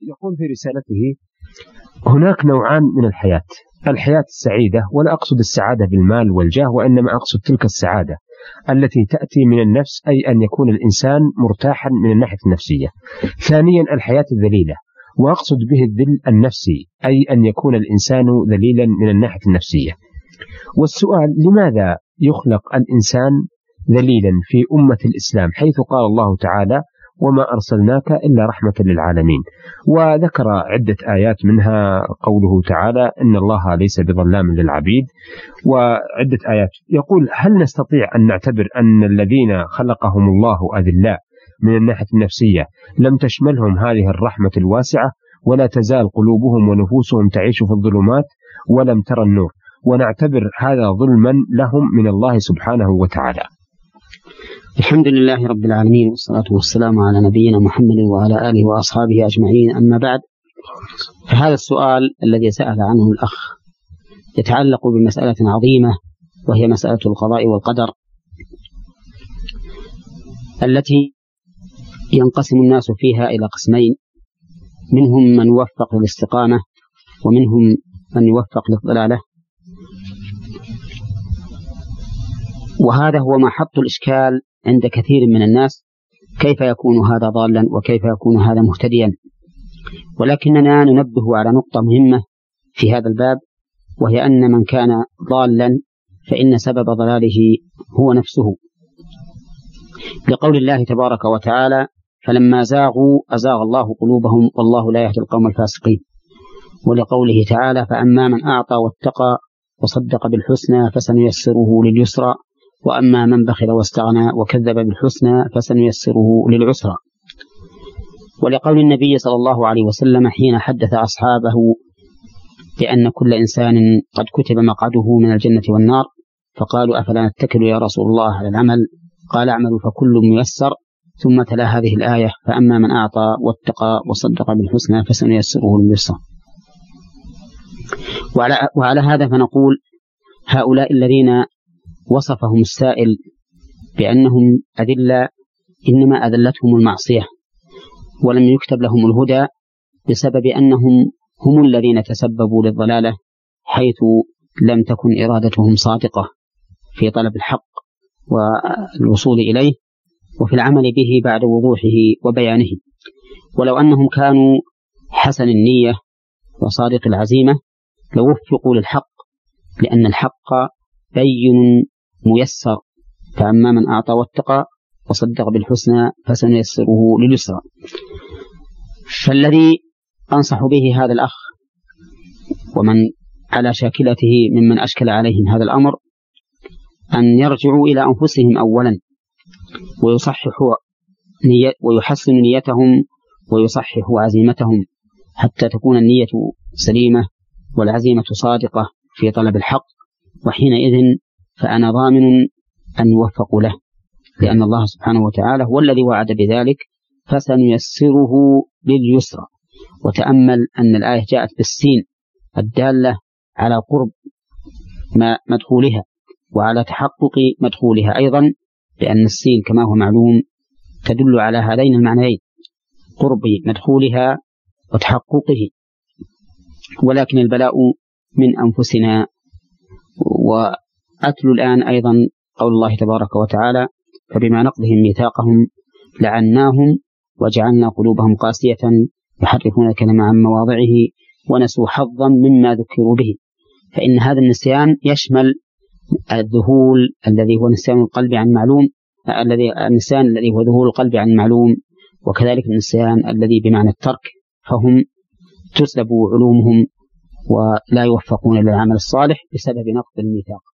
يقول في رسالته: هناك نوعان من الحياة السعيدة، ولا أقصد السعادة بالمال والجاه، وإنما أقصد تلك السعادة التي تأتي من النفس، أي أن يكون الإنسان مرتاحا من الناحية النفسية. ثانيا الحياة الذليلة، وأقصد به الذل النفسي، أي أن يكون الإنسان ذليلا من الناحية النفسية. والسؤال: لماذا يخلق الإنسان ذليلا في أمة الإسلام، حيث قال الله تعالى: وما أرسلناك إلا رحمة للعالمين؟ وذكر عدة آيات، منها قوله تعالى: إن الله ليس بظلام للعبيد، وعدة آيات. يقول: هل نستطيع أن نعتبر أن الذين خلقهم الله أذلاء من الناحية النفسية لم تشملهم هذه الرحمة الواسعة، ولا تزال قلوبهم ونفوسهم تعيش في الظلمات ولم ترى النور، ونعتبر هذا ظلما لهم من الله سبحانه وتعالى؟ الحمد لله رب العالمين، والصلاة والسلام على نبينا محمد وعلى آله وأصحابه أجمعين. أما بعد، فهذا السؤال الذي سأل عنه الأخ يتعلق بمسألة عظيمة، وهي مسألة القضاء والقدر، التي ينقسم الناس فيها إلى قسمين: منهم من يوفق للاستقامة، ومنهم من يوفق للضلالة. وهذا هو محط الإشكال عند كثير من الناس: كيف يكون هذا ضالا وكيف يكون هذا مهتديا؟ ولكننا ننبه على نقطة مهمة في هذا الباب، وهي أن من كان ضالا فإن سبب ضلاله هو نفسه، لقول الله تبارك وتعالى: فلما زاغوا أزاغ الله قلوبهم والله لا يهدي القوم الفاسقين. ولقوله تعالى: فأما من أعطى واتقى وصدق بالحسنى فسنيسره لليسرى، وأما من بخل واستغنى وكذب بالحسنى فسنيسره للعسرى. ولقول النبي صلى الله عليه وسلم حين حدث أصحابه بأن كل إنسان قد كتب مقعده من الجنة والنار، فقالوا: أفلا نتكل يا رسول الله على العمل؟ قال: اعملوا فكل ميسر. ثم تلا هذه الآية: فأما من أعطى واتقى وصدق بالحسنى فسنيسره لليسرى. وعلى هذا فنقول: هؤلاء الذين وصفهم السائل بأنهم أذلة إنما أذلتهم المعصية، ولم يكتب لهم الهدى بسبب أنهم هم الذين تسببوا للضلالة، حيث لم تكن إرادتهم صادقة في طلب الحق والوصول إليه وفي العمل به بعد وضوحه وبيانه. ولو أنهم كانوا حسن النية وصادق العزيمة لوفقوا للحق، لأن الحق بين ميسر: فأما من أعطى واتقى وصدق بالحسنى فسنيسره لليسرى. فالذي أنصح به هذا الأخ ومن على شاكلته ممن أشكل عليهم هذا الأمر أن يرجعوا إلى أنفسهم أولا، ويحسنوا نيتهم ويصححوا عزيمتهم، حتى تكون النية سليمة والعزيمة صادقة في طلب الحق، وحينئذ فأنا ضامن أن يوفقوا له، لأن الله سبحانه وتعالى هو الذي وعد بذلك: فسنيسره لليسرى. وتأمل أن الآية جاءت بالسين الدالة على قرب مدخولها وعلى تحقق مدخولها أيضا، لأن السين كما هو معلوم تدل على هذين المعنيين: قرب مدخولها وتحققه. ولكن البلاء من أنفسنا. وأتلو الآن أيضا قول الله تبارك وتعالى: فبما نقضهم ميثاقهم لعناهم وجعلنا قلوبهم قاسية يحرفون الكلم عن مواضعه ونسوا حظا مما ذكروا به. فإن هذا النسيان يشمل الذهول الذي هو نسيان القلب عن معلوم، النسيان الذي هو ذهول القلب عن معلوم، وكذلك النسيان الذي بمعنى الترك، فهم تسلب علومهم ولا يوفقون للعمل الصالح بسبب نقض الميثاق.